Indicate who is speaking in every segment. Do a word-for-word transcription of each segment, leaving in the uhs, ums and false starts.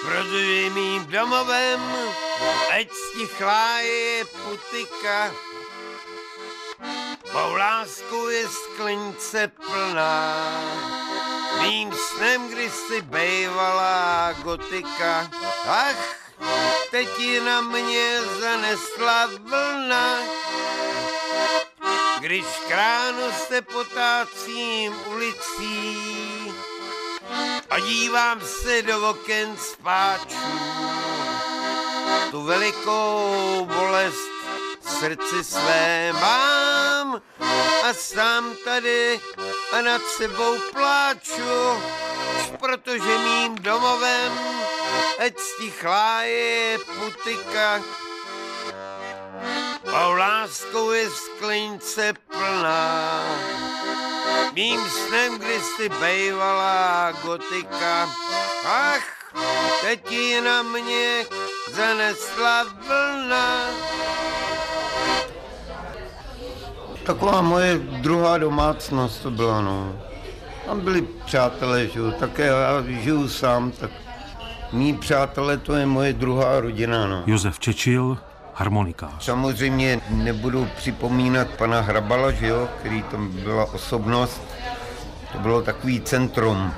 Speaker 1: protože mým domovem, ať stichlá je putika, mou láskou je sklenice plná. Mým snem kdysi bejvala gotika, ach, teď ji na mě zanesla vlna. Když kránu se potácím ulicí a dívám se do oken spáčů, tu velikou bolest v srdci své mám a sám tady a nad sebou pláču, protože mým domovem ať stichlá je putika, mou láskou je sklenice plná. Mým snem kdysi bejvala gotika, ach, teď ji na mě zanesla vlna.
Speaker 2: Taková moje druhá domácnost to byla, no. Tam byli přátelé, že jo, také já žiju sám, tak mí přátelé, to je moje druhá rodina, no.
Speaker 3: Josef Čečil, harmonikář.
Speaker 2: Samozřejmě nebudu připomínat pana Hrabala, že jo, který tam byla osobnost, to bylo takový centrum.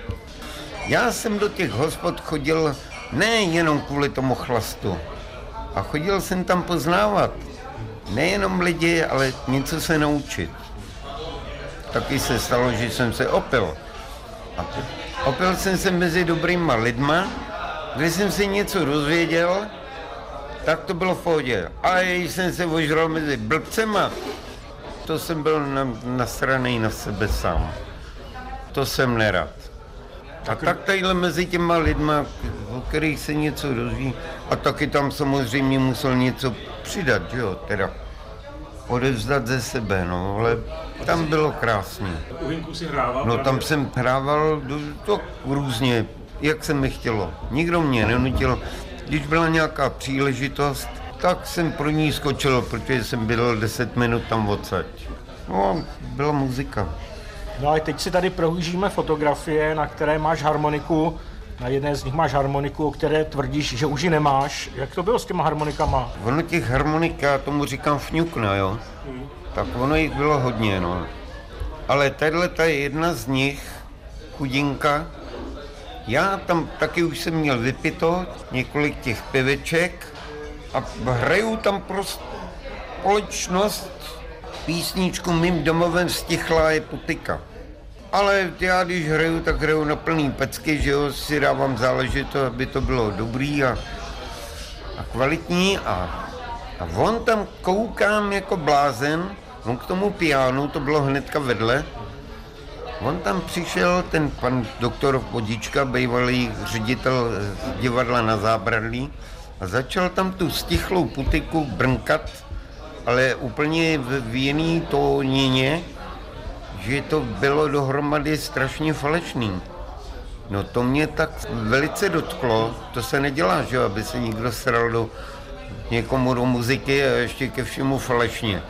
Speaker 2: Já jsem do těch hospod chodil nejenom kvůli tomu chlastu, a chodil jsem tam poznávat nejenom lidi, ale něco se naučit. Taky se stalo, že jsem se opil. A opil jsem se mezi dobrýma lidma, když jsem si něco dozvěděl, tak to bylo v pohodě. A když jsem se ožral mezi blbcema, to jsem byl nasranej na sebe sám. To jsem nerad. A tak tadyhle mezi těma lidma, o kterých se něco dozví, a taky tam samozřejmě musel něco přidat, že jo, teda odevzdat ze sebe, no, ale tam bylo krásný.
Speaker 3: U Hinku si hrával?
Speaker 2: No tam jsem hrával to různě, jak se mi chtělo. Nikdo mě nenutil. Když byla nějaká příležitost, tak jsem pro ní skočil, protože jsem byl deset minut tam odsaď. No, byla muzika.
Speaker 4: No a teď si tady prohlížíme fotografie, na které máš harmoniku. Na jedné z nich máš harmoniku, o které tvrdíš, že už ji nemáš. Jak to bylo s těma harmonikama?
Speaker 2: Ono těch harmonik, já tomu říkám fňukna, jo. Hmm. Tak ono jich bylo hodně, no. Ale tato je jedna z nich, chudinka. Já tam taky už jsem měl vypito, několik těch piveček a hraju tam pro společnost písničku Mým domovem stichlá je putika. Ale já když hraju, tak hraju na plný pecky, že jo, si dávám záležet, aby to bylo dobrý a, a kvalitní a, a on tam koukám jako blázen, on k tomu pianu, to bylo hnedka vedle, on tam přišel, ten pan doktor Vodička, bývalý ředitel divadla na Zábradlí, a začal tam tu stichlou putiku brnkat, ale úplně v, v jiný tónině, že to bylo dohromady strašně falešný. No to mě tak velice dotklo, to se nedělá, že aby se někdo sral do někomu do muziky a ještě ke všemu falešně.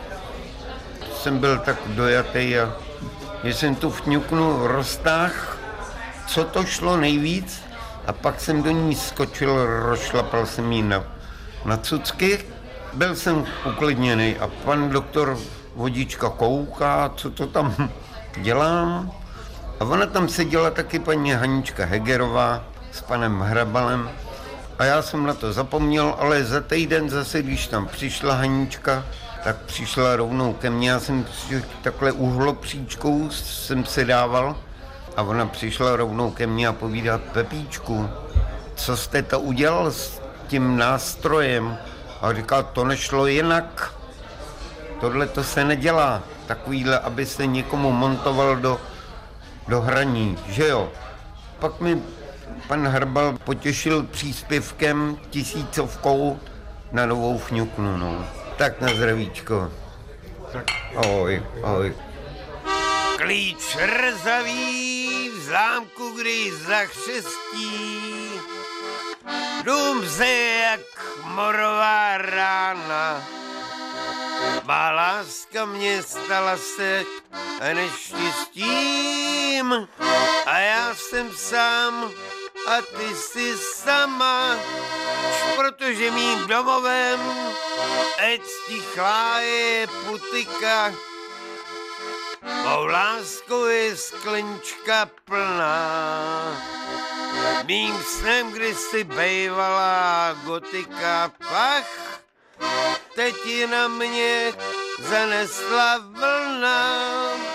Speaker 2: Jsem byl tak dojatý a že jsem tu vňuknu roztáhl, co to šlo nejvíc, a pak jsem do ní skočil, rozšlapal jsem jí na, na cucky. Byl jsem uklidněný a pan doktor Vodička kouká, co to tam dělám. A ona tam seděla taky paní Hanička Hegerová s panem Hrabalem. A já jsem na to zapomněl, ale za týden zase, když tam přišla Hanička, tak přišla rovnou ke mně. Já jsem takhle uhlopříčkou jsem se dával a ona přišla rovnou ke mně a povídá: Pepíčku, co jste to udělal s tím nástrojem? A říká, to nešlo jinak. Tohle to se nedělá. Takovýhle, aby se někomu montoval do, do hraní, že jo. Pak mi pan Hrbal potěšil příspěvkem tisícovkou na novou fňuknu, no. Tak na zdravíčko. Ahoj, ahoj.
Speaker 1: Klíč rzavý v zámku, když zachřestí, dům se jak morová rána. Má láska mě stala se neštěstím a já jsem sám a ty jsi sama, protože mým domovem ať stichlá je putika, mou láskou je sklenička plná. Mým snem kdysi bejvala gotika, pach, teď ji na mě zanesla vlna.